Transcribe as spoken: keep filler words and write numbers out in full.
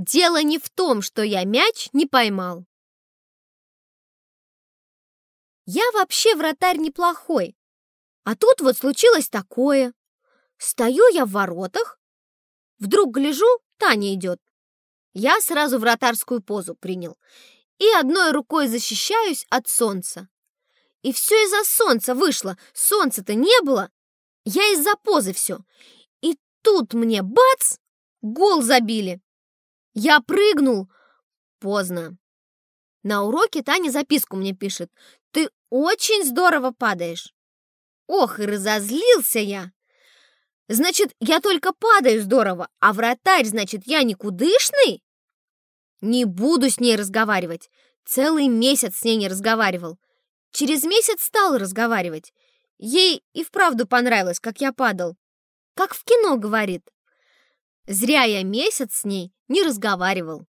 Дело не в том, что я мяч не поймал. Я вообще вратарь неплохой. А тут вот случилось такое. Стою я в воротах, вдруг гляжу, Таня идет. Я сразу вратарскую позу принял и одной рукой защищаюсь от солнца. И все из-за солнца вышло, солнца-то не было. Я из-за позы все. И тут мне бац, гол забили. Я прыгнул. Поздно. На уроке Таня записку мне пишет. Ты очень здорово падаешь. Ох, и разозлился я. Значит, я только падаю здорово, а вратарь, значит, я никудышный? Не буду с ней разговаривать. Целый месяц с ней не разговаривал. Через месяц стал разговаривать. Ей и вправду понравилось, как я падал. Как в кино говорит. Зря я месяц с ней не разговаривал.